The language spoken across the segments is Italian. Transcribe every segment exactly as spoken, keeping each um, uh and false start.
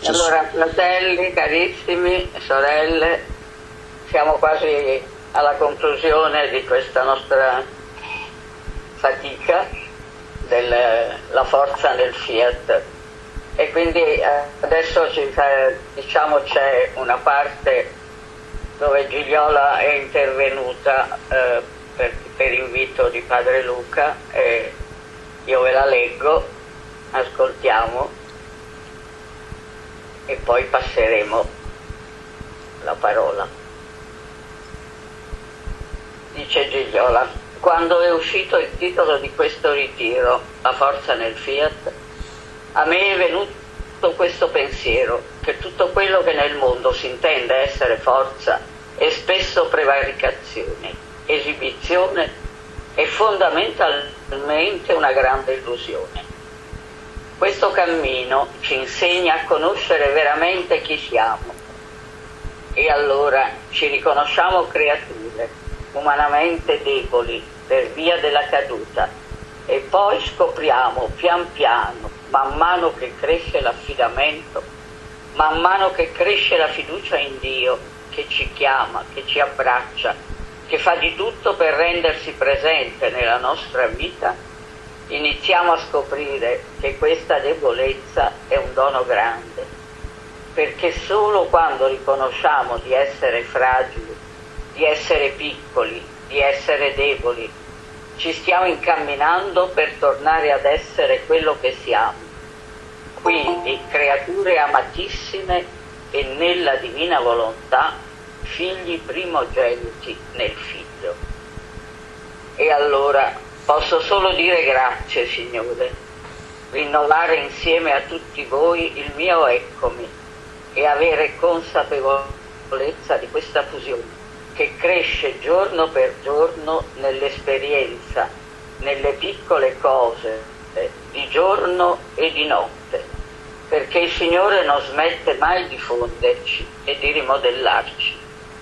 Allora, fratelli, carissimi, sorelle, siamo quasi alla conclusione di questa nostra fatica della forza nel Fiat, e quindi adesso ci, diciamo, c'è una parte dove Gigliola è intervenuta eh, per, per invito di Padre Luca, e io ve la leggo, ascoltiamo e poi passeremo la parola. Dice Gigliola: quando è uscito il titolo di questo ritiro, La forza nel Fiat, a me è venuto questo pensiero, che tutto quello che nel mondo si intende essere forza è spesso prevaricazione, esibizione e fondamentalmente una grande illusione. Questo cammino ci insegna a conoscere veramente chi siamo, e allora ci riconosciamo creature umanamente deboli per via della caduta, e poi scopriamo pian piano, man mano che cresce l'affidamento, man mano che cresce la fiducia in Dio, che ci chiama, che ci abbraccia, che fa di tutto per rendersi presente nella nostra vita, iniziamo a scoprire che questa debolezza è un dono grande, perché solo quando riconosciamo di essere fragili, di essere piccoli, di essere deboli, ci stiamo incamminando per tornare ad essere quello che siamo, quindi creature amatissime e nella divina volontà figli primogeniti nel Figlio. E allora posso solo dire grazie, Signore, rinnovare insieme a tutti voi il mio eccomi e avere consapevolezza di questa fusione che cresce giorno per giorno nell'esperienza, nelle piccole cose di giorno e di notte, perché il Signore non smette mai di fonderci e di rimodellarci.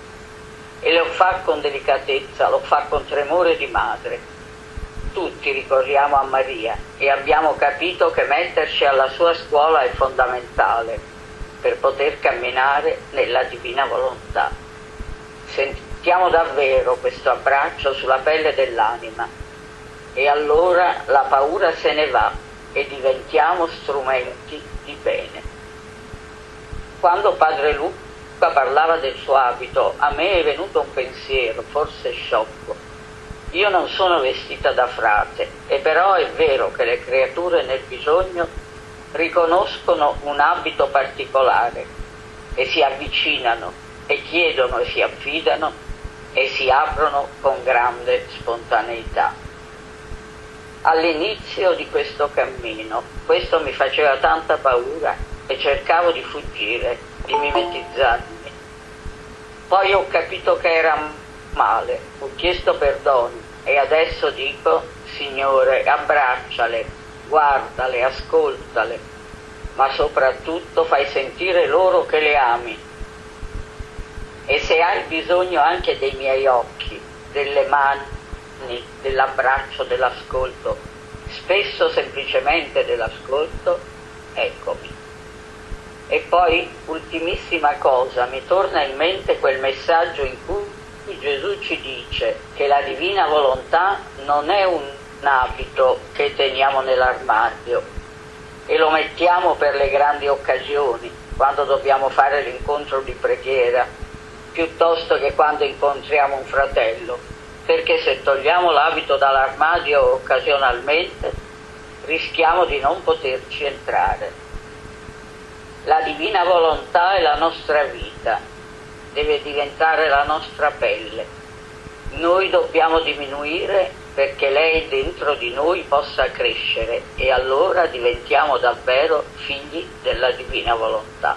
E lo fa con delicatezza, lo fa con tremore di madre. Tutti ricorriamo a Maria e abbiamo capito che metterci alla sua scuola è fondamentale per poter camminare nella divina volontà. Sentiamo davvero questo abbraccio sulla pelle dell'anima, e allora la paura se ne va e diventiamo strumenti di bene. Quando Padre Luca parlava del suo abito, a me è venuto un pensiero, forse sciocco. Io non sono vestita da frate, e però è vero che le creature nel bisogno riconoscono un abito particolare e si avvicinano e chiedono e si affidano e si aprono con grande spontaneità. All'inizio di questo cammino questo mi faceva tanta paura e cercavo di fuggire, di mimetizzarmi. Poi ho capito che era male, ho chiesto perdono e adesso dico: Signore, abbracciale, guardale, ascoltale, ma soprattutto fai sentire loro che le ami. E se hai bisogno anche dei miei occhi, delle mani, dell'abbraccio, dell'ascolto, spesso semplicemente dell'ascolto, eccomi. E poi, ultimissima cosa, mi torna in mente quel messaggio in cui Gesù ci dice che la divina volontà non è un abito che teniamo nell'armadio e lo mettiamo per le grandi occasioni, quando dobbiamo fare l'incontro di preghiera, piuttosto che quando incontriamo un fratello, perché se togliamo l'abito dall'armadio occasionalmente rischiamo di non poterci entrare. La divina volontà è la nostra vita, deve diventare la nostra pelle. Noi dobbiamo diminuire perché lei dentro di noi possa crescere, e allora diventiamo davvero figli della divina volontà.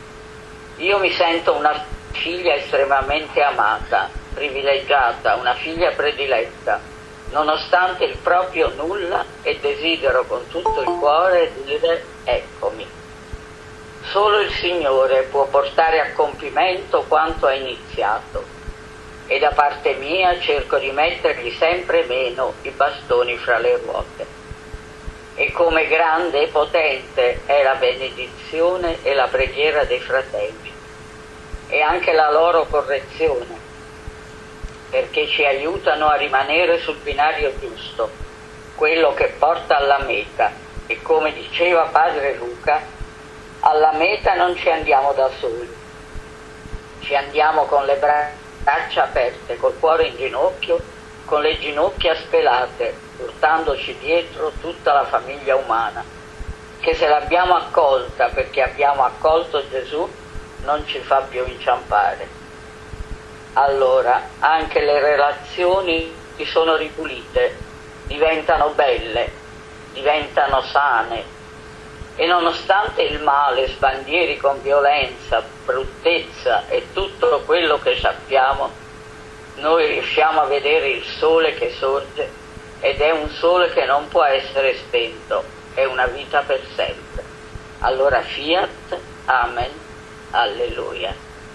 Io mi sento una figlia estremamente amata, privilegiata, una figlia prediletta, nonostante il proprio nulla, e desidero con tutto il cuore dire: eccomi. Solo il Signore può portare a compimento quanto ha iniziato, e da parte mia cerco di mettergli sempre meno i bastoni fra le ruote. e come grande e potente è la benedizione e la preghiera dei fratelli, e anche la loro correzione, perché ci aiutano a rimanere sul binario giusto, quello che porta alla meta. E come diceva padre Luca, alla meta non ci andiamo da soli, ci andiamo con le braccia aperte, col cuore in ginocchio, con le ginocchia spelate, portandoci dietro tutta la famiglia umana, che se l'abbiamo accolta perché abbiamo accolto Gesù non ci fa più inciampare. Allora anche le relazioni sono ripulite, diventano belle, diventano sane, e nonostante il male sbandieri con violenza, bruttezza e tutto quello che sappiamo, noi riusciamo a vedere il sole che sorge, ed è un sole che non può essere spento, è una vita per sempre. Allora fiat, amen, alleluia.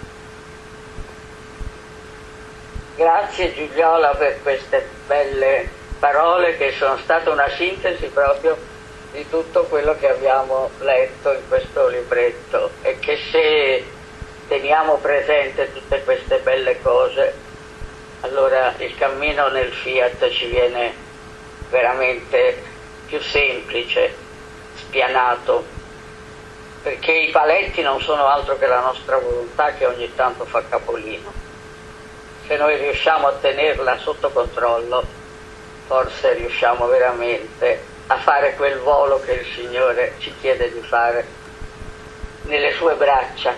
Grazie Giuliola per queste belle parole che sono state una sintesi proprio di tutto quello che abbiamo letto in questo libretto, e che se teniamo presente tutte queste belle cose, allora il cammino nel fiat ci viene veramente più semplice, spianato, perché i paletti non sono altro che la nostra volontà che ogni tanto fa capolino. Se noi riusciamo a tenerla sotto controllo, forse riusciamo veramente a fare quel volo che il Signore ci chiede di fare nelle sue braccia.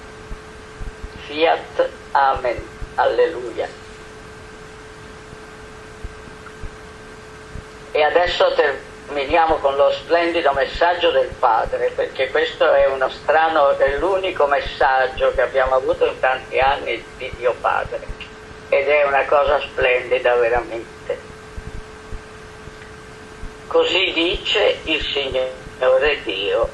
Fiat, amen, alleluia. E adesso terminiamo con lo splendido messaggio del Padre, perché questo è uno strano, è l'unico messaggio che abbiamo avuto in tanti anni di Dio Padre, ed è una cosa splendida veramente. Così dice il Signore Dio: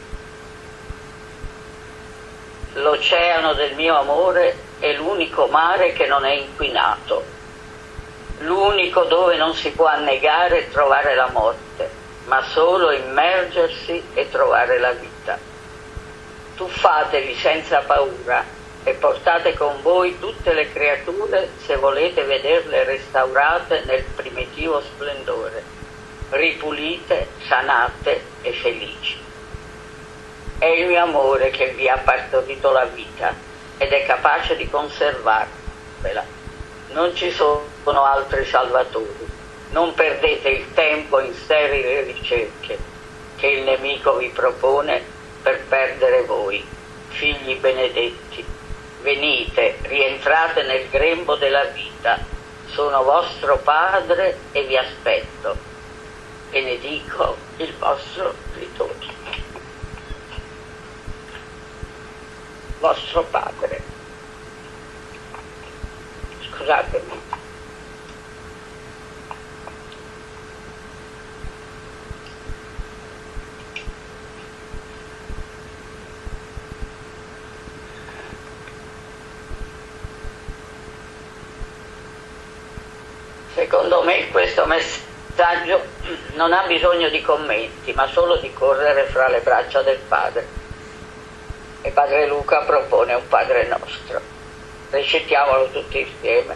l'oceano del mio amore è l'unico mare che non è inquinato, l'unico dove non si può annegare e trovare la morte, ma solo immergersi e trovare la vita. Tuffatevi senza paura e portate con voi tutte le creature se volete vederle restaurate nel primitivo splendore, ripulite, sanate e felici. È il mio amore che vi ha partorito la vita ed è capace di conservarvela. Non ci sono altri salvatori. Non perdete il tempo in sterili ricerche che il nemico vi propone per perdere voi, figli benedetti. Venite, rientrate nel grembo della vita. Sono vostro Padre e vi aspetto. Benedico il vostro ritorno. Vostro Padre. Scusatemi. Secondo me questo messaggio non ha bisogno di commenti, ma solo di correre fra le braccia del Padre. E Padre Luca propone un Padre nostro. Recitiamolo tutti insieme.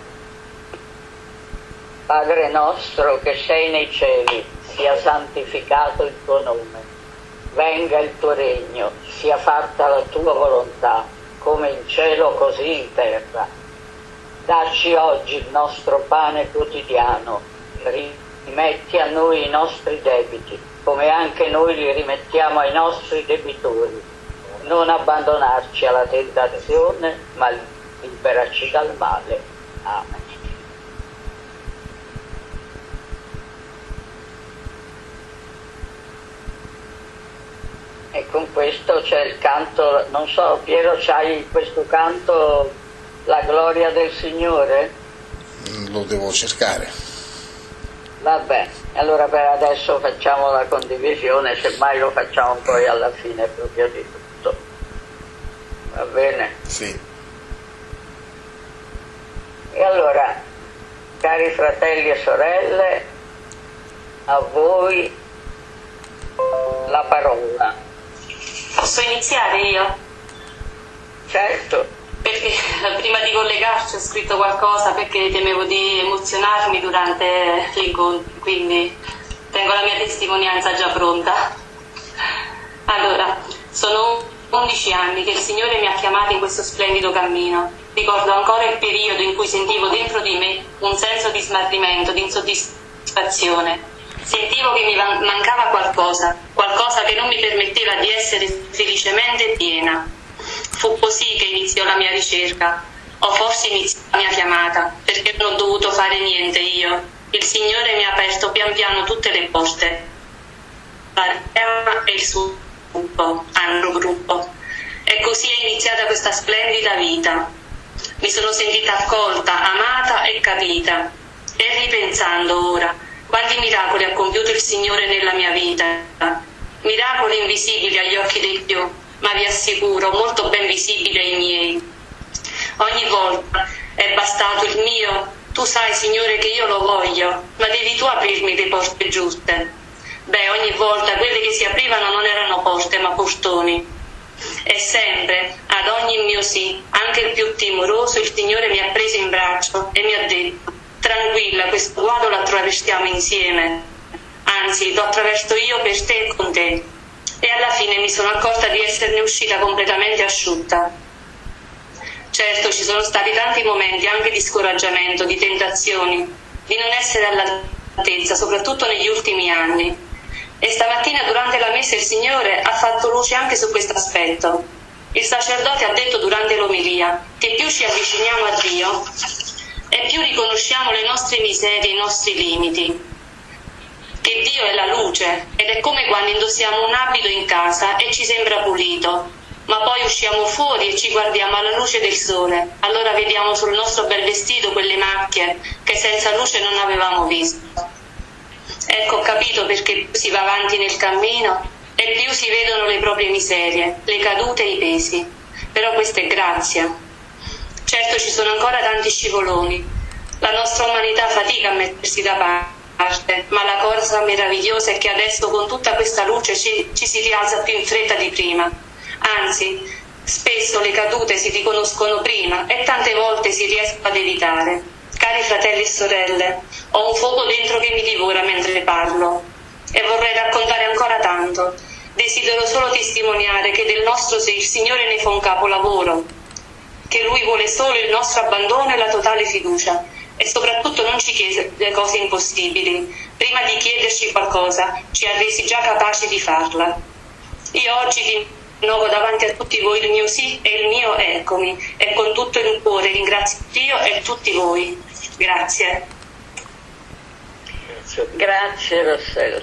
Padre nostro che sei nei cieli, sia santificato il tuo nome. Venga il tuo regno, sia fatta la tua volontà, come in cielo così in terra. Dacci oggi il nostro pane quotidiano, rimetti a noi i nostri debiti, come anche noi li rimettiamo ai nostri debitori. Non abbandonarci alla tentazione, ma liberaci dal male. Amen. E con questo c'è il canto, non so, Piero, c'hai questo canto, la gloria del Signore? Lo devo cercare. Vabbè, allora per adesso facciamo la condivisione, semmai lo facciamo poi alla fine proprio di tutto. Va bene? Sì. E allora, cari fratelli e sorelle, a voi la parola. Posso iniziare io? Certo. Perché prima di collegarci ho scritto qualcosa perché temevo di emozionarmi durante l'incontro, quindi tengo la mia testimonianza già pronta. Allora, sono undici anni che il Signore mi ha chiamato in questo splendido cammino. Ricordo ancora il periodo in cui sentivo dentro di me un senso di smarrimento, di insoddisfazione. Sentivo che mi mancava qualcosa, qualcosa che non mi permetteva di essere felicemente piena. Fu così che iniziò la mia ricerca, o forse iniziò la mia chiamata, perché non ho dovuto fare niente io. Il Signore mi ha aperto pian piano tutte le porte. E il suo gruppo, altro gruppo. E così è iniziata questa splendida vita. Mi sono sentita accolta, amata e capita. E ripensando ora, quanti miracoli ha compiuto il Signore nella mia vita. Miracoli invisibili agli occhi dei più, ma vi assicuro molto ben visibili ai miei. Ogni volta è bastato il mio, tu sai Signore che io lo voglio, ma devi tu aprirmi le porte giuste. Beh, ogni volta quelle che si aprivano non erano porte ma portoni. E sempre, ad ogni mio sì, anche il più timoroso, il Signore mi ha preso in braccio e mi ha detto: tranquilla, questo guado lo attraversiamo insieme, anzi lo attraverso io per te e con te. E alla fine mi sono accorta di esserne uscita completamente asciutta. Certo, ci sono stati tanti momenti anche di scoraggiamento, di tentazioni, di non essere all'altezza, soprattutto negli ultimi anni. E stamattina durante la messa il Signore ha fatto luce anche su questo aspetto. Il sacerdote ha detto durante l'omelia che più ci avviciniamo a Dio e più riconosciamo le nostre miserie, i nostri limiti. Che Dio è la luce ed è come quando indossiamo un abito in casa e ci sembra pulito, ma poi usciamo fuori e ci guardiamo alla luce del sole. Allora vediamo sul nostro bel vestito quelle macchie che senza luce non avevamo visto. Ecco, ho capito perché più si va avanti nel cammino e più si vedono le proprie miserie, le cadute e i pesi. Però questa è grazia. Certo ci sono ancora tanti scivoloni. La nostra umanità fatica a mettersi da parte, ma la cosa meravigliosa è che adesso con tutta questa luce ci, ci si rialza più in fretta di prima. Anzi, spesso le cadute si riconoscono prima e tante volte si riescono ad evitare. Cari fratelli e sorelle, ho un fuoco dentro che mi divora mentre parlo e vorrei raccontare ancora tanto. Desidero solo testimoniare che del nostro sé il Signore ne fa un capolavoro, che Lui vuole solo il nostro abbandono e la totale fiducia e soprattutto non ci chiede cose impossibili. Prima di chiederci qualcosa ci ha resi già capaci di farla. Io oggi di rinnovo davanti a tutti voi il mio sì e il mio eccomi e con tutto il cuore ringrazio Dio e tutti voi. Grazie. Grazie Rossella.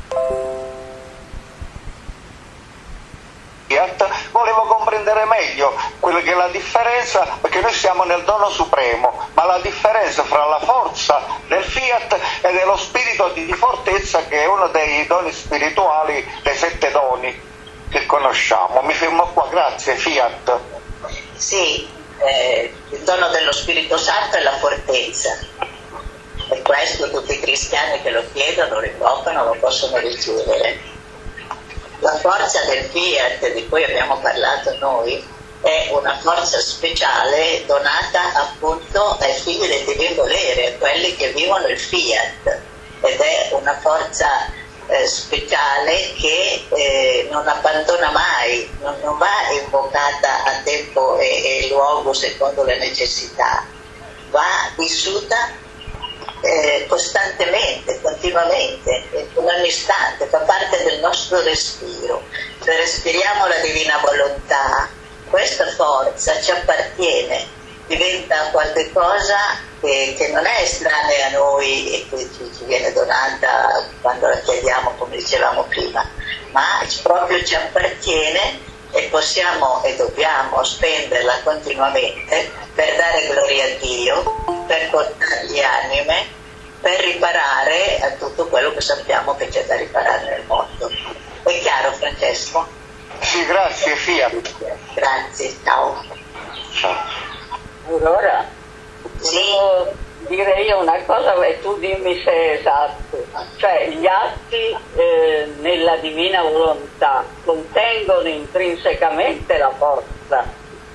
Volevo comprendere meglio quella che è la differenza, perché noi siamo nel dono supremo, ma la differenza fra la forza del Fiat e dello spirito di fortezza, che è uno dei doni spirituali, dei sette doni che conosciamo. Mi fermo qua, grazie. Fiat. Sì, eh, il dono dello Spirito Santo è la fortezza, e questo tutti i cristiani che lo chiedono, lo invocano, lo possono ricevere. La forza del Fiat di cui abbiamo parlato noi è una forza speciale donata appunto ai figli del divino volere, a quelli che vivono il Fiat, ed è una forza eh, speciale che eh, non abbandona mai, non, non va invocata a tempo e, e luogo secondo le necessità, va vissuta Eh, costantemente, continuamente, in ogni istante, fa parte del nostro respiro. Se respiriamo la divina volontà, questa forza ci appartiene, diventa qualcosa che, che non è estranea a noi e che ci, ci viene donata quando la chiediamo, come dicevamo prima, ma proprio ci appartiene e possiamo e dobbiamo spenderla continuamente per dare gloria a Dio, per portare le anime, per riparare a tutto quello che sappiamo che c'è da riparare nel mondo. È chiaro, Francesco? Sì, grazie, Fiat. Grazie, ciao. Ciao. Allora, Sì. volevo direi una cosa e tu dimmi se è esatto, cioè gli atti eh, nella divina volontà contengono intrinsecamente la forza.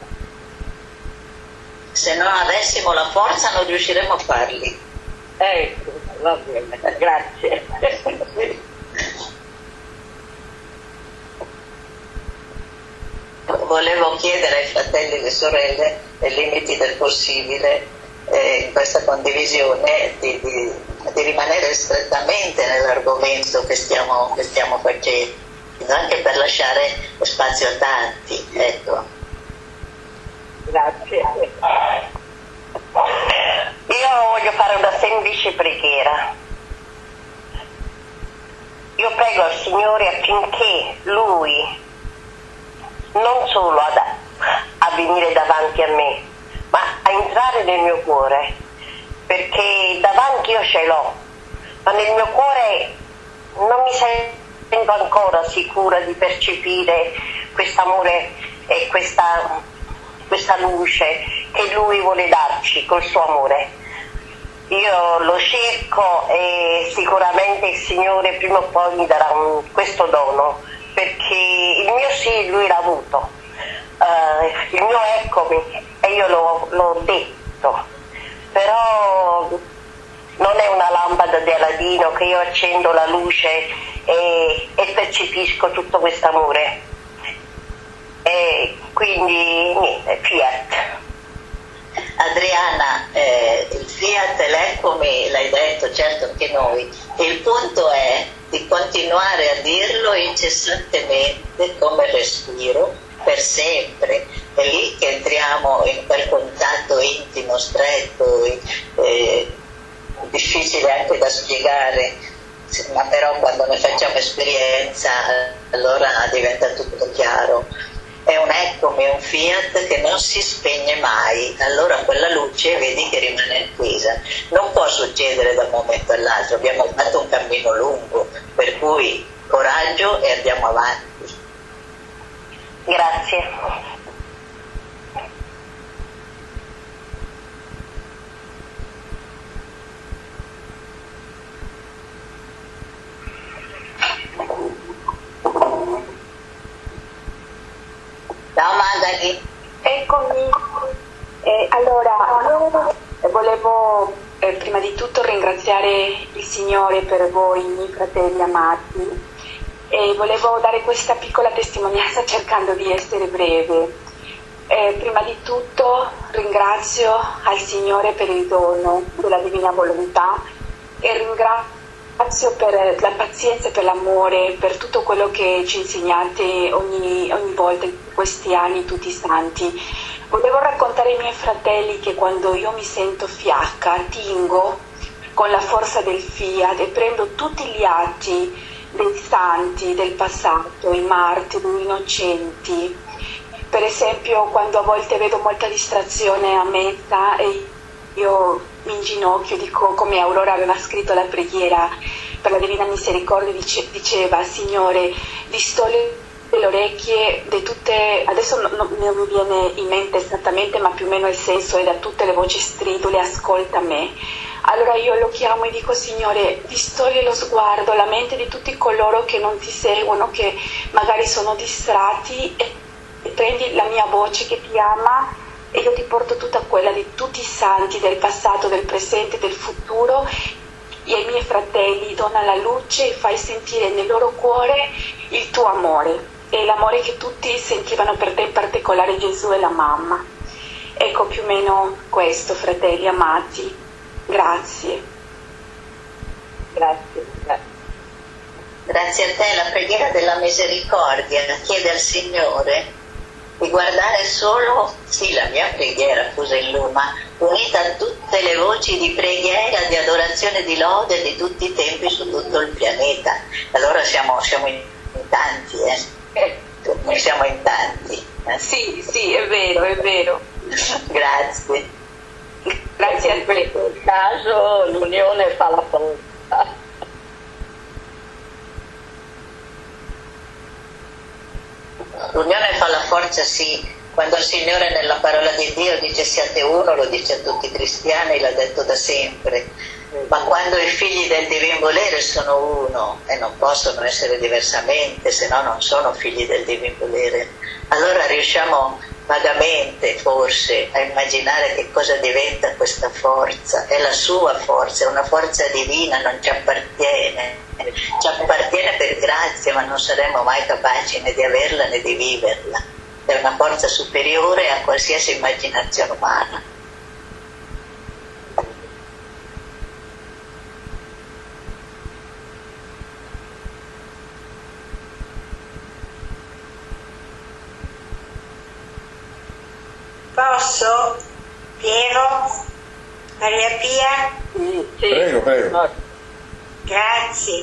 Se non avessimo la forza non riusciremmo a farli. Ecco, va bene, grazie. Volevo chiedere ai fratelli e alle sorelle, nei limiti del possibile, eh, in questa condivisione, di, di, di rimanere strettamente nell'argomento che stiamo, che stiamo facendo, anche per lasciare spazio a tanti. Ecco. Grazie. Io voglio fare una semplice preghiera. Io prego al Signore affinché Lui non solo ad, a venire davanti a me, ma a entrare nel mio cuore, perché davanti io ce l'ho, ma nel mio cuore non mi sento ancora sicura di percepire quest'amore e questa, questa luce che Lui vuole darci col suo amore. Io lo cerco e sicuramente il Signore prima o poi mi darà un, questo dono, perché il mio sì Lui l'ha avuto, uh, il mio eccomi e io l'ho, l'ho detto, però non è una lampada di Aladino che io accendo la luce e, e percepisco tutto questo amore, e quindi niente, fiat. Adriana, eh, il fiat e l'eccomi l'hai detto, certo anche noi. Il punto è di continuare a dirlo incessantemente come respiro, per sempre. È lì che entriamo in quel contatto intimo, stretto, eh, difficile anche da spiegare, ma però quando ne facciamo esperienza allora diventa tutto chiaro. È un eccomi, un fiat che non si spegne mai, allora quella luce vedi che rimane accesa. Non può succedere da un momento all'altro, abbiamo fatto un cammino lungo, per cui coraggio e andiamo avanti. Grazie. Ciao Magali. Eccomi. Eh, allora, volevo eh, prima di tutto ringraziare il Signore per voi, miei fratelli amati, e volevo dare questa piccola testimonianza cercando di essere breve. Eh, prima di tutto ringrazio al Signore per il dono della Divina Volontà e ringrazio Ringrazio per la pazienza e per l'amore, per tutto quello che ci insegnate ogni, ogni volta in questi anni, tutti i santi. Volevo raccontare ai miei fratelli che quando io mi sento fiacca, tingo con la forza del fiat e prendo tutti gli atti dei santi del passato, i martiri, gli innocenti. Per esempio, quando a volte vedo molta distrazione a messa e io mi inginocchio, dico come Aurora aveva scritto la preghiera per la Divina Misericordia, dice, diceva: Signore, distogli le orecchie di tutte, adesso non, non mi viene in mente esattamente, ma più o meno il senso è da tutte le voci stridule, ascolta me. Allora io lo chiamo e dico: Signore, distogli lo sguardo, la mente di tutti coloro che non ti seguono, che magari sono distratti, e, e prendi la mia voce che ti ama e io ti porto tutta quella di tutti i santi del passato, del presente, del futuro, e ai miei fratelli dona la luce e fai sentire nel loro cuore il tuo amore e l'amore che tutti sentivano per te, in particolare Gesù e la mamma. Ecco più o meno questo, fratelli amati. Grazie. Grazie. Grazie a te. La preghiera della misericordia chiede al Signore di guardare solo, sì, la mia preghiera, Fuselluma, unita a tutte le voci di preghiera, di adorazione, di lode di tutti i tempi su tutto il pianeta. Allora siamo, siamo in tanti, eh? Noi siamo in tanti. Eh? Sì, sì, è vero, è vero. Grazie. Grazie a te. In questo caso l'unione fa la forza. L'unione fa la forza, sì, Quando il Signore nella parola di Dio dice siate uno, lo dice a tutti i cristiani, l'ha detto da sempre, ma quando i figli del divin volere sono uno e non possono essere diversamente, se no non sono figli del divin volere, allora riusciamo vagamente forse a immaginare che cosa diventa questa forza. È la sua forza, è una forza divina, non ci appartiene, ci appartiene per grazia, ma non saremo mai capaci né di averla né di viverla. È una forza superiore a qualsiasi immaginazione umana. Posso? Piero? Maria Pia? Sì, sì. Prego, prego. Grazie.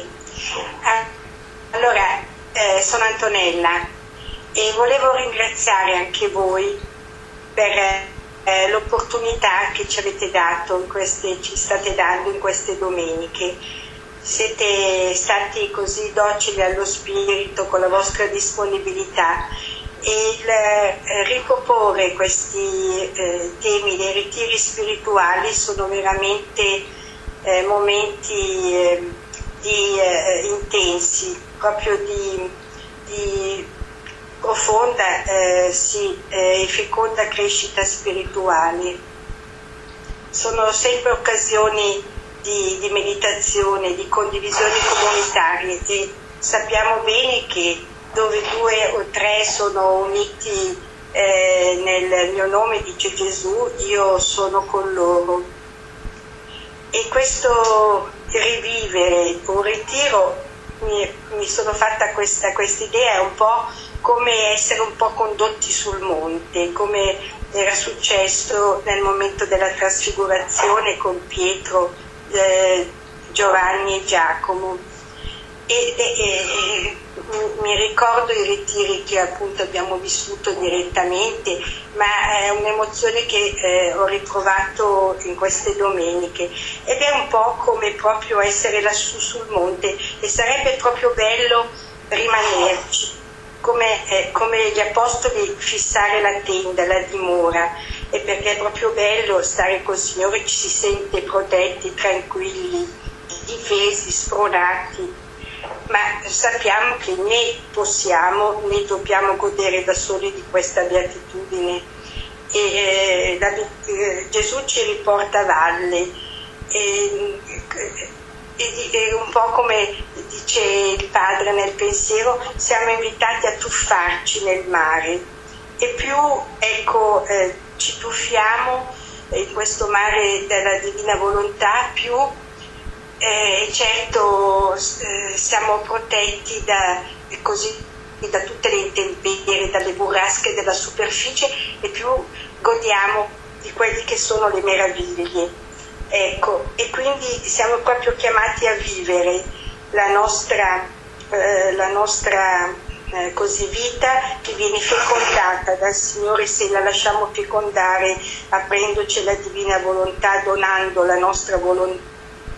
Allora, eh, sono Antonella e volevo ringraziare anche voi per eh, l'opportunità che ci avete dato, in queste, ci state dando in queste domeniche. Siete stati così docili allo spirito con la vostra disponibilità. E il eh, riproporre questi eh, temi dei ritiri spirituali sono veramente eh, momenti eh, di, eh, intensi, proprio di, di profonda eh, sì, eh, e feconda crescita spirituale. Sono sempre occasioni di, di meditazione, di condivisioni comunitarie e sappiamo bene che dove due o tre sono uniti eh, nel mio nome, dice Gesù, io sono con loro. E questo rivivere un ritiro, mi, mi sono fatta questa idea, è un po' come essere un po' condotti sul monte, come era successo nel momento della trasfigurazione con Pietro, eh, Giovanni e Giacomo. E, e, e, mi ricordo i ritiri che appunto abbiamo vissuto direttamente, ma è un'emozione che eh, ho ritrovato in queste domeniche ed è un po' come proprio essere lassù sul monte e sarebbe proprio bello rimanerci, come, eh, come gli apostoli fissare la tenda, la dimora, e perché è proprio bello stare col Signore, ci si sente protetti, tranquilli, difesi, spronati. Ma sappiamo che né possiamo né dobbiamo godere da soli di questa beatitudine. E, eh, la, eh, Gesù ci riporta a valle e, e, e un po' come dice il Padre nel pensiero, siamo invitati a tuffarci nel mare e più ecco, eh, ci tuffiamo in questo mare della divina volontà, più Eh, certo eh, siamo protetti da, così, da tutte le intemperie, dalle burrasche della superficie e più godiamo di quelli che sono le meraviglie. Ecco, e quindi siamo proprio chiamati a vivere la nostra, eh, la nostra eh, così vita che viene fecondata dal Signore se la lasciamo fecondare aprendoci la divina volontà, donando la nostra volontà.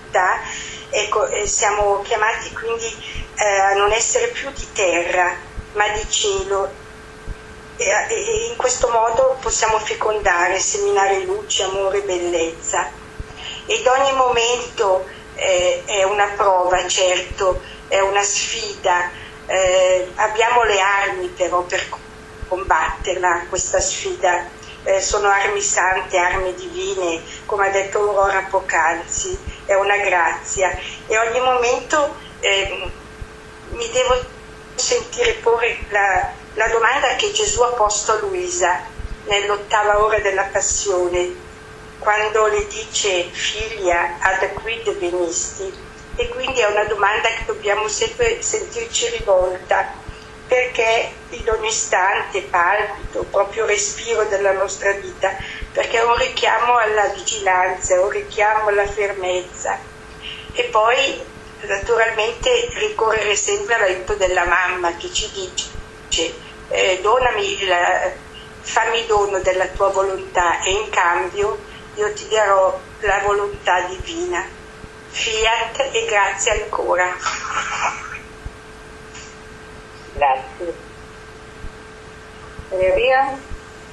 Ecco, eh, siamo chiamati quindi eh, a non essere più di terra ma di cielo e, e in questo modo possiamo fecondare, seminare luce, amore, bellezza ed ogni momento eh, è una prova, certo, è una sfida, eh, abbiamo le armi però per combatterla questa sfida. Eh, sono armi sante, armi divine, come ha detto Aurora poc'anzi, è una grazia e ogni momento eh, mi devo sentire porre la, la domanda che Gesù ha posto a Luisa nell'ottava ora della passione, quando le dice figlia ad quid venisti, e quindi è una domanda che dobbiamo sempre sentirci rivolta, perché in ogni istante, palpito, proprio respiro della nostra vita, perché è un richiamo alla vigilanza, è un richiamo alla fermezza. E poi naturalmente ricorrere sempre all'aiuto della mamma che ci dice eh, donami la, fammi dono della tua volontà e in cambio io ti darò la volontà divina. Fiat e grazie ancora. Grazie. Maria Pia?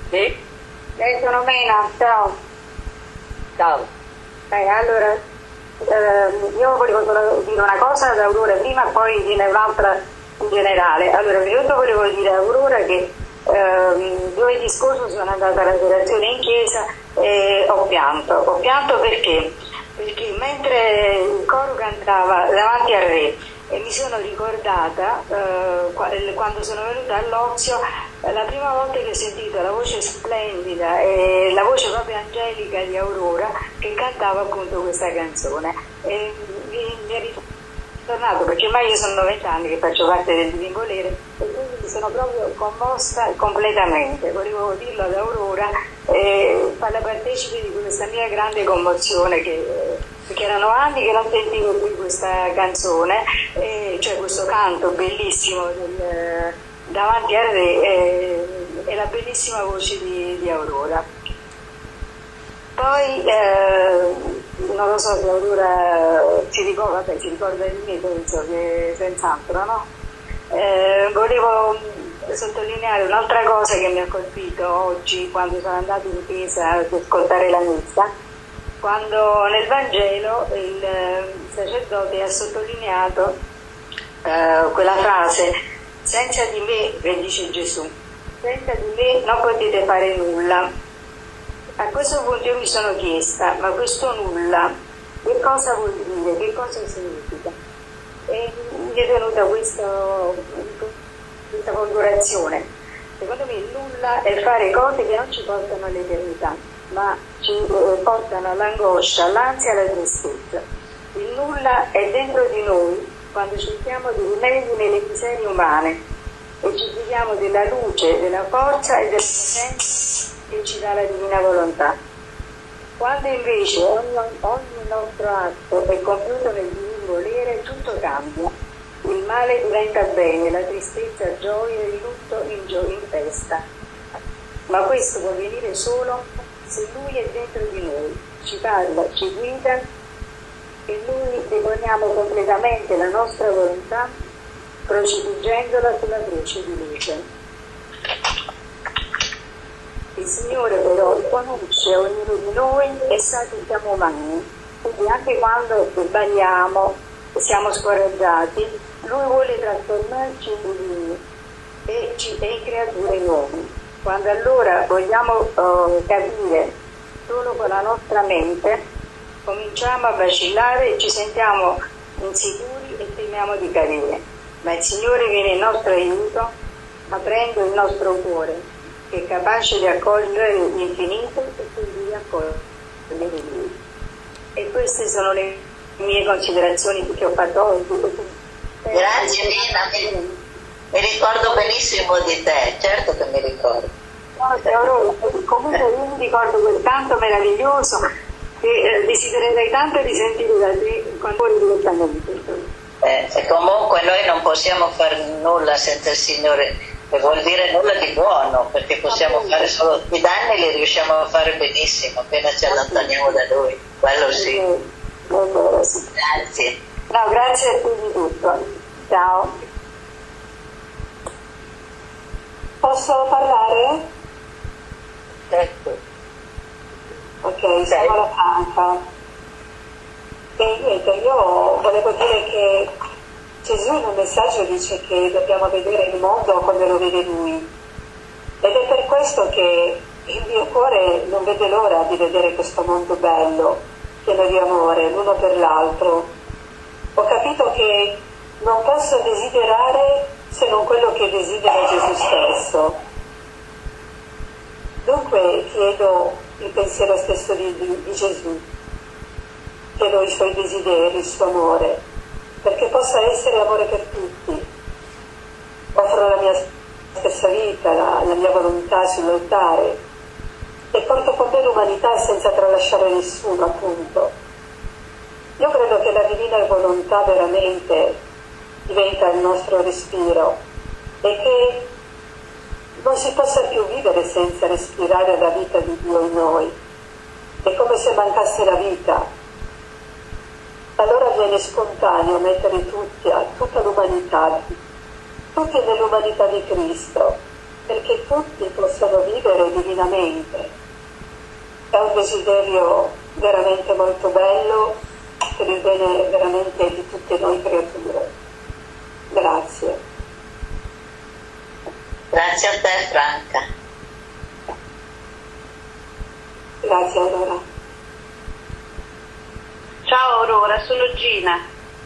Sì? Eh, sono Mena, ciao. Ciao. Eh, allora, eh, io volevo solo dire una cosa ad Aurora prima e poi dire un'altra in generale. Allora, prima volevo dire a Aurora che ehm, giovedì scorso sono andata all'adorazione in chiesa e ho pianto. Ho pianto perché? Perché mentre il coro cantava davanti al re e mi sono ricordata eh, quando sono venuta all'Ozio, la prima volta che ho sentito la voce splendida e la voce proprio angelica di Aurora che cantava appunto questa canzone, e mi, mi è ritornato, perché ormai io sono vent'anni che faccio parte del Divin Volere e quindi mi sono proprio commossa completamente. Volevo dirlo ad Aurora e farla partecipe di questa mia grande commozione, che, perché erano anni che non sentivo qui questa canzone, e, cioè questo canto bellissimo del, davanti al re e, e la bellissima voce di, di Aurora. Poi eh, non lo so se Aurora si ricorda, vabbè, si ricorda di me, penso che senz'altro, no? Eh, volevo sottolineare un'altra cosa che mi ha colpito oggi quando sono andata in chiesa ad ascoltare la messa, quando nel Vangelo il sacerdote ha sottolineato eh, quella frase: senza di me, bendice Gesù, senza di me non potete fare nulla. A questo punto io mi sono chiesta, ma questo nulla che cosa vuol dire, che cosa significa? E mi è venuta questo, questa colorazione. Secondo me il nulla è fare cose che non ci portano all'eternità, ma ci eh, portano all'angoscia, all'ansia, alla tristezza. Il nulla è dentro di noi quando cerchiamo di rimedi nelle miserie umane e ci fidiamo della luce, della forza e della presenza che ci dà la divina volontà. Quando invece ogni, ogni nostro atto è compiuto nel divino volere, tutto cambia. Il male diventa bene, la tristezza gioia, il lutto in gioia, in festa. Ma questo può avvenire solo se Lui è dentro di noi, ci parla, ci guida e Lui deponiamo completamente la nostra volontà crocifiggendola sulla croce di luce. Il Signore però conosce ognuno di noi e sa che siamo umani, quindi anche quando sbagliamo, siamo scoraggiati, Lui vuole trasformarci in divini e, ci, e in creature nuove. Quando allora vogliamo uh, capire solo con la nostra mente, cominciamo a vacillare e ci sentiamo insicuri e temiamo di cadere. Ma il Signore viene in nostro aiuto, aprendo il nostro cuore, che è capace di accogliere l'infinito e quindi di accogliere Lui. E queste sono le mie considerazioni che ho fatto oggi. Grazie Nina, mi, mi ricordo benissimo di te, certo che mi ricordo. No, comunque io mi ricordo quel canto meraviglioso che eh, desidererei tanto di sentire da te quando eri direttamente. Eh, e comunque noi non possiamo fare nulla senza il Signore, che vuol dire nulla di buono, perché possiamo fare solo i danni, li riusciamo a fare benissimo appena ci allontaniamo da Lui, quello sì. Grazie. No, grazie a te di tutto. Ciao. Posso parlare? Certo. Ok, siamo alla Franca. E niente, io volevo dire che Gesù nel messaggio dice che dobbiamo vedere il mondo come lo vede Lui. Ed è per questo che il mio cuore non vede l'ora di vedere questo mondo bello, pieno di amore, l'uno per l'altro. Ho capito che non posso desiderare se non quello che desidera Gesù stesso. Dunque chiedo il pensiero stesso di, di, di Gesù, chiedo i suoi desideri, il suo amore, perché possa essere amore per tutti. Offro la mia stessa vita, la, la mia volontà sull'altare e porto con me l'umanità senza tralasciare nessuno, appunto. Io credo che la divina volontà veramente diventa il nostro respiro e che non si possa più vivere senza respirare la vita di Dio in noi. È come se mancasse la vita. Allora viene spontaneo mettere tutti, tutta l'umanità, tutti nell'umanità di Cristo, perché tutti possano vivere divinamente. È un desiderio veramente molto bello per il bene veramente di tutte noi creature. Grazie. Grazie a te, Franca. Grazie Aurora. Ciao Aurora, sono Gina.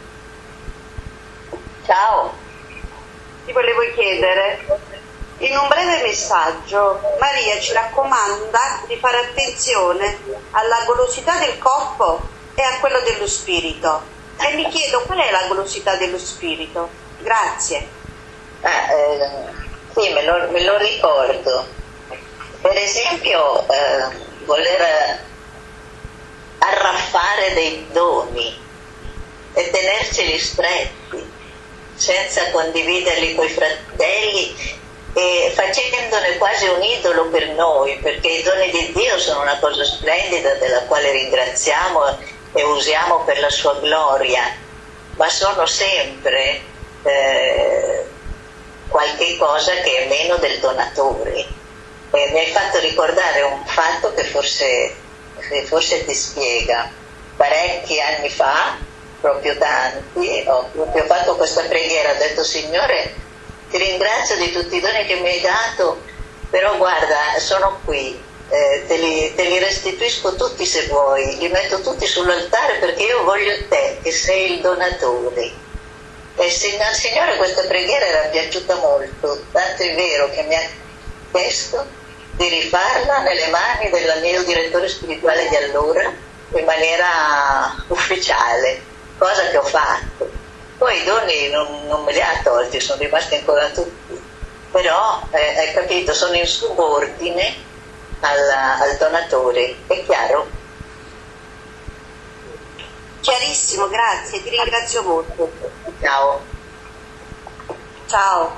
Ciao. Ti volevo chiedere, in un breve messaggio Maria ci raccomanda di fare attenzione alla golosità del corpo e a quello dello spirito. E mi chiedo qual è la golosità dello spirito? Grazie. Ah, eh, sì, me lo, me lo ricordo. Per esempio, eh, voler arraffare dei doni e tenerceli stretti senza condividerli coi fratelli e facendone quasi un idolo per noi, perché i doni di Dio sono una cosa splendida della quale ringraziamo e usiamo per la sua gloria, ma sono sempre eh, qualche cosa che è meno del donatore. E mi hai fatto ricordare un fatto che forse, che forse ti spiega. Parecchi anni fa, proprio tanti, ho proprio fatto questa preghiera, ho detto: Signore, ti ringrazio di tutti i doni che mi hai dato, però guarda, sono qui, eh, te, li, te li restituisco tutti se vuoi, li metto tutti sull'altare perché io voglio te, che sei il donatore. E al Signore questa preghiera era piaciuta molto, tanto è vero che mi ha chiesto di rifarla nelle mani del mio direttore spirituale di allora, in maniera ufficiale, cosa che ho fatto. Poi i doni non, non me li ha tolti, sono rimasti ancora tutti, però eh, hai capito, sono in subordine al, al donatore, è chiaro? Chiarissimo, grazie, ti ringrazio molto. Ciao. Ciao.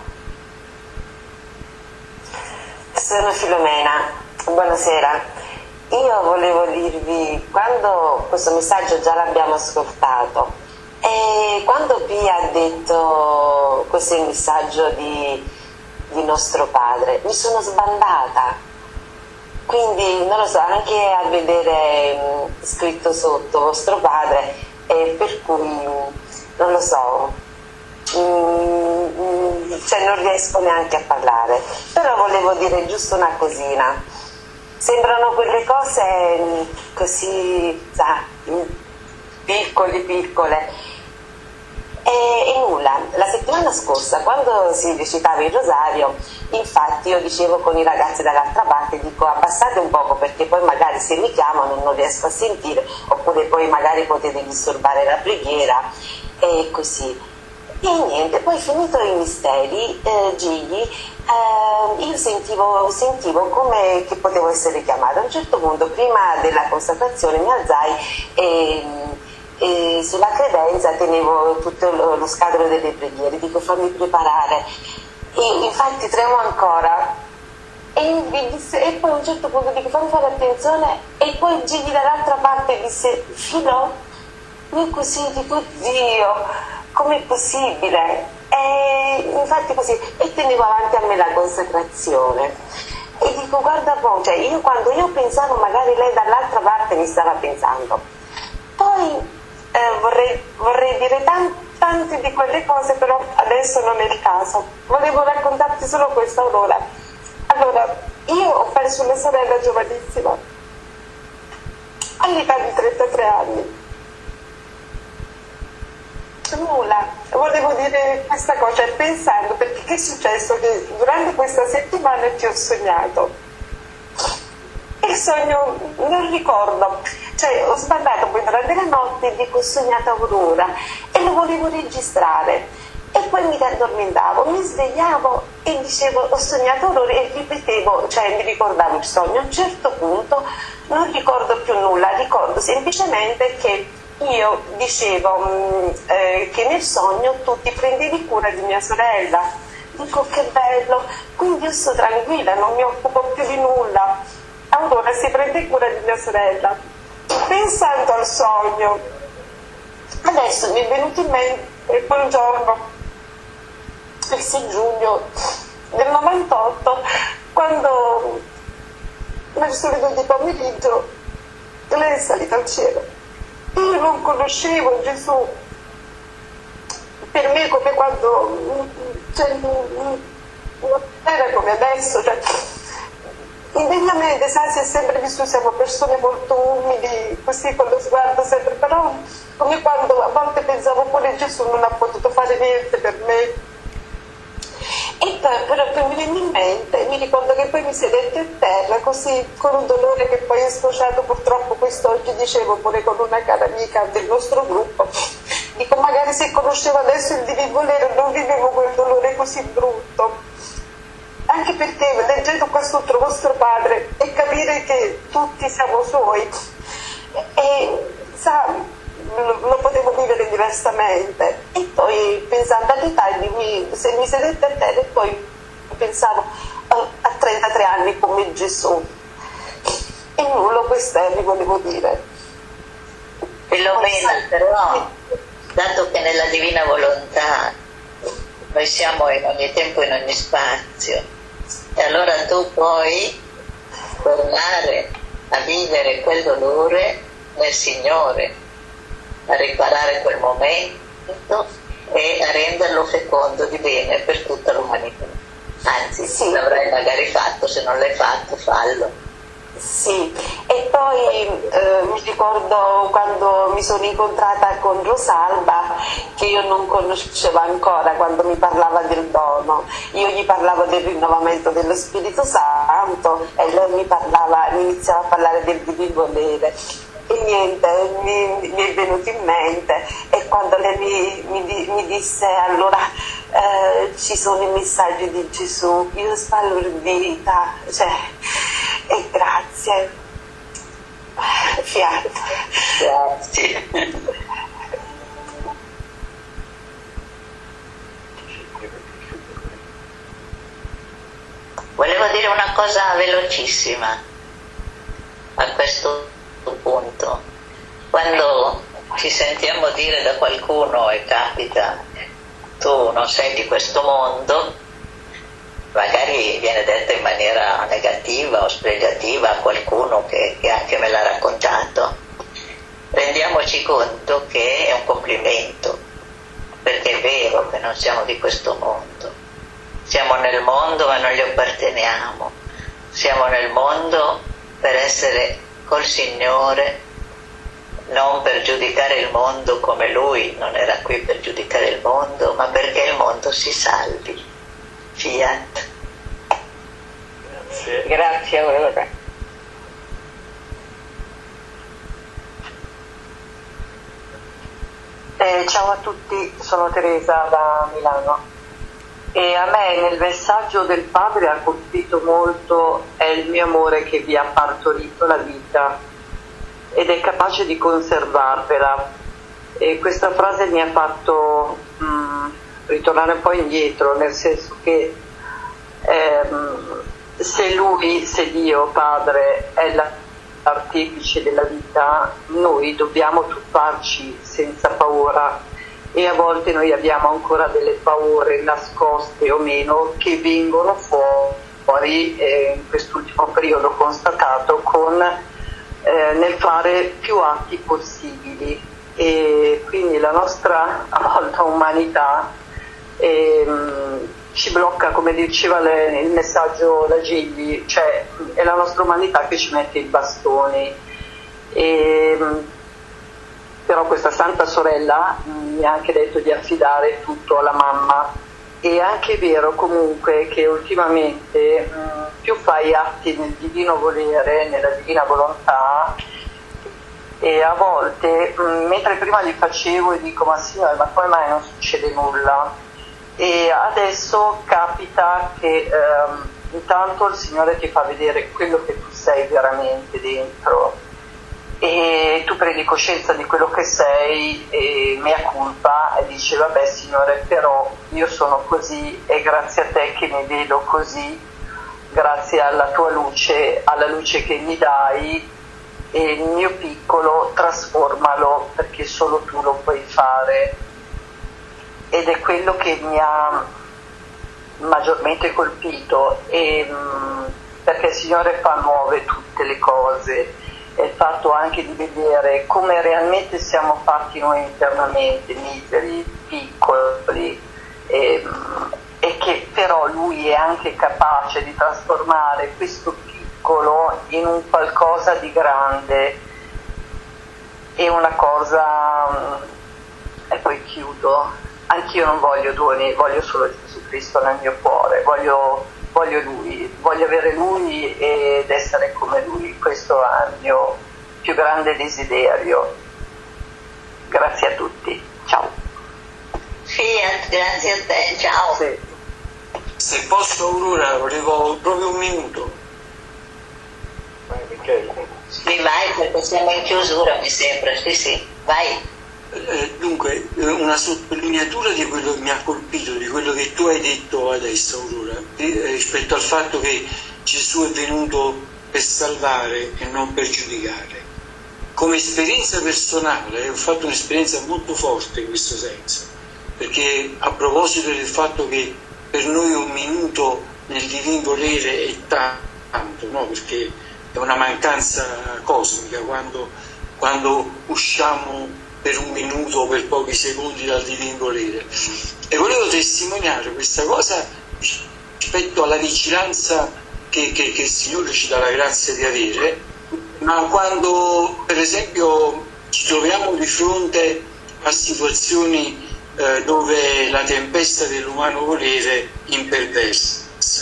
Sono Filomena, buonasera. Io volevo dirvi, quando questo messaggio già l'abbiamo ascoltato, e quando Pia ha detto questo è il messaggio di, di nostro padre, mi sono sbandata. Quindi non lo so, anche a vedere mh, scritto sotto vostro padre, e per cui non lo so, mh, mh, cioè non riesco neanche a parlare. Però volevo dire giusto una cosina. Sembrano quelle cose mh, così, sa, mh, piccole, piccole. E, e nulla, la settimana scorsa quando si recitava il rosario, infatti io dicevo con i ragazzi dall'altra parte, dico abbassate un poco perché poi magari se mi chiamano non riesco a sentire, oppure poi magari potete disturbare la preghiera e così. E niente, poi finito i misteri, eh, Gigli, eh, io sentivo, sentivo come che potevo essere chiamata. A un certo punto, prima della consacrazione, mi alzai e... e sulla credenza tenevo tutto lo, lo scatolo delle preghiere, dico fammi preparare, e infatti tremo ancora e, disse, e poi a un certo punto dico fammi fare attenzione, e poi Gigi dall'altra parte disse Filo, io così dico Dio, com'è possibile? E infatti così, e tenevo avanti a me la consacrazione e dico guarda po', cioè io quando io pensavo magari lei dall'altra parte mi stava pensando. Poi Eh, vorrei, vorrei dire tan, tante di quelle cose, però adesso non è il caso. Volevo raccontarti solo questa, Aurora. Allora, io ho perso una sorella giovanissima all'età di trentatré anni. Nulla, volevo dire questa cosa, pensando, perché che è successo? Che durante questa settimana ti ho sognato. Il sogno non ricordo, cioè ho sbagliato poi durante la notte e dico ho sognato Aurora e lo volevo registrare e poi mi addormentavo, mi svegliavo e dicevo ho sognato Aurora e ripetevo, cioè mi ricordavo il sogno. A un certo punto non ricordo più nulla, ricordo semplicemente che io dicevo mh, eh, che nel sogno tu ti prendevi cura di mia sorella. Dico che bello, quindi io sto tranquilla, non mi occupo più di nulla. Aurora si prende cura di mia sorella. Pensando al sogno, adesso mi è venuto in mente quel giorno, il sei giugno, del novantotto, quando verso le due di pomeriggio lei è salita al cielo. Io non conoscevo Gesù, per me come quando, cioè, non era come adesso, cioè, indegnamente, sai, si è sempre vissuto, siamo persone molto umili, così con lo sguardo sempre, però come quando a volte pensavo pure Gesù non ha potuto fare niente per me. E poi però poi mi viene in mente, mi ricordo che poi mi sedette a terra così con un dolore che poi è sfociato purtroppo quest'oggi, dicevo pure con una cara amica del nostro gruppo, dico magari se conoscevo adesso il divino volere non vivevo quel dolore così brutto, anche perché leggendo qua sotto vostro padre e capire che tutti siamo suoi e sa lo potevo vivere diversamente. E poi pensando all'età mi, se mi sedette a terra e poi pensavo oh, a trentatré anni come Gesù, e nulla, questo mi volevo dire. Filomena, però dato che nella divina volontà noi siamo in ogni tempo, in ogni spazio, e allora tu puoi tornare a vivere quel dolore nel Signore, a riparare quel momento e a renderlo fecondo di bene per tutta l'umanità. Anzi, sì, l'avrai magari fatto, se non l'hai fatto, fallo. Sì, e poi eh, mi ricordo quando mi sono incontrata con Rosalba, che io non conoscevo ancora, quando mi parlava del dono, io gli parlavo del rinnovamento dello Spirito Santo e lei mi parlava, mi iniziava a parlare del divino volere. E niente, mi, mi è venuto in mente, e quando lei mi, mi, mi disse allora eh, ci sono i messaggi di Gesù, io spallo in vita, cioè, e grazie, fiato. Grazie. Volevo dire una cosa velocissima a questo punto. Quando ci sentiamo dire da qualcuno e capita tu non sei di questo mondo, magari viene detta in maniera negativa o spregiativa a qualcuno che, che anche me l'ha raccontato, rendiamoci conto che è un complimento, perché è vero che non siamo di questo mondo, siamo nel mondo ma non gli apparteniamo, siamo nel mondo per essere col Signore, non per giudicare il mondo come Lui non era qui per giudicare il mondo, ma perché il mondo si salvi. Fiat. Grazie. Grazie Aurora. Eh, ciao a tutti, sono Teresa da Milano. E a me nel messaggio del padre ha colpito molto è il mio amore che vi ha partorito la vita ed è capace di conservarvela, e questa frase mi ha fatto mh, ritornare un po' indietro, nel senso che ehm, se lui, se Dio Padre è l'artefice della vita, noi dobbiamo tuffarci senza paura. E a volte noi abbiamo ancora delle paure nascoste o meno che vengono fuori, eh, in quest'ultimo periodo constatato, con, eh, nel fare più atti possibili. E quindi la nostra a volte umanità ehm, ci blocca, come diceva le, il messaggio da Gigli, cioè è la nostra umanità che ci mette i bastoni. E, però questa santa sorella mi ha anche detto di affidare tutto alla mamma. È anche vero comunque che ultimamente mh, più fai atti nel divino volere, nella divina volontà, e a volte mh, mentre prima li facevo e dico ma signore, ma come mai non succede nulla, e adesso capita che ehm, intanto il Signore ti fa vedere quello che tu sei veramente dentro, e tu prendi coscienza di quello che sei e mea culpa e dici vabbè Signore, però io sono così e grazie a te che mi vedo così, grazie alla tua luce, alla luce che mi dai, e il mio piccolo trasformalo perché solo tu lo puoi fare. Ed è quello che mi ha maggiormente colpito, e, mh, perché il Signore fa nuove tutte le cose, e il fatto anche di vedere come realmente siamo fatti noi internamente, miseri, piccoli, e, mh, e che però Lui è anche capace di trasformare questo piccolo in un qualcosa di grande, e una cosa, e poi chiudo, anch'io non voglio doni, voglio solo Gesù Cristo nel mio cuore, voglio, voglio Lui, voglio avere Lui ed essere come Lui, questo è il mio più grande desiderio. Grazie a tutti, ciao. Fiat, grazie a te, ciao. Sì. Se posso, Aurora, volevo proprio un minuto. Vai Michele. Sì, vai, perché siamo in chiusura, mi sembra, sì sì, vai. Eh, dunque, una sottolineatura di quello che mi ha colpito, di quello che tu hai detto adesso, Aurora, rispetto al fatto che Gesù è venuto per salvare e non per giudicare. Come esperienza personale ho fatto un'esperienza molto forte in questo senso, perché a proposito del fatto che per noi un minuto nel divin volere è tanto, no? Perché è una mancanza cosmica quando, quando usciamo per un minuto o per pochi secondi dal divin volere. E volevo testimoniare questa cosa rispetto alla vigilanza che, che, che il Signore ci dà la grazia di avere, ma quando per esempio ci troviamo di fronte a situazioni eh, dove la tempesta dell'umano volere imperversa.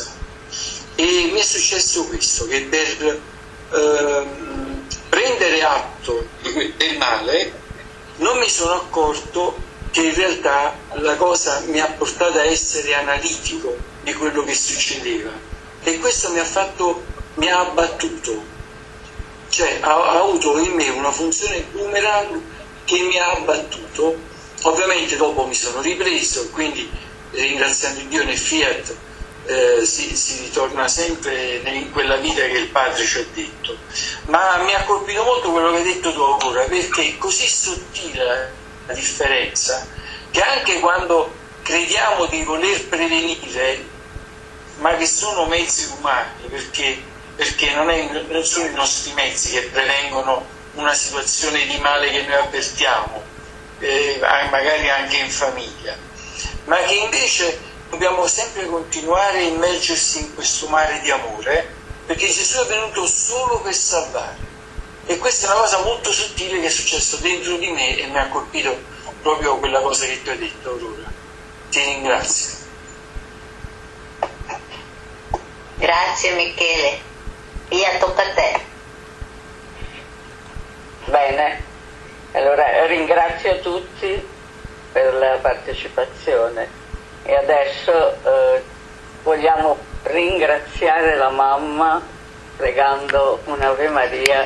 E mi è successo questo, che per eh, prendere atto del male non mi sono accorto che in realtà la cosa mi ha portato a essere analitico di quello che succedeva, e questo mi ha fatto, mi ha abbattuto, cioè ha, ha avuto in me una funzione boomerang che mi ha abbattuto. Ovviamente dopo mi sono ripreso, quindi ringraziando Dio nel Fiat eh, si, si ritorna sempre in quella vita che il Padre ci ha detto. Ma mi ha colpito molto quello che hai detto tu, Aurora, perché è così sottile la differenza che anche quando crediamo di voler prevenire, ma che sono mezzi umani, perché, perché non, è, non sono i nostri mezzi che prevengono una situazione di male che noi avvertiamo, eh, magari anche in famiglia, ma che invece dobbiamo sempre continuare a immergersi in questo mare di amore, perché Gesù è venuto solo per salvare. E questa è una cosa molto sottile che è successo dentro di me e mi ha colpito proprio quella cosa che tu hai detto, Aurora. Ti ringrazio. Grazie Michele. Via, tocca a te. Bene, allora ringrazio tutti per la partecipazione e adesso eh, vogliamo ringraziare la mamma pregando un'Ave Maria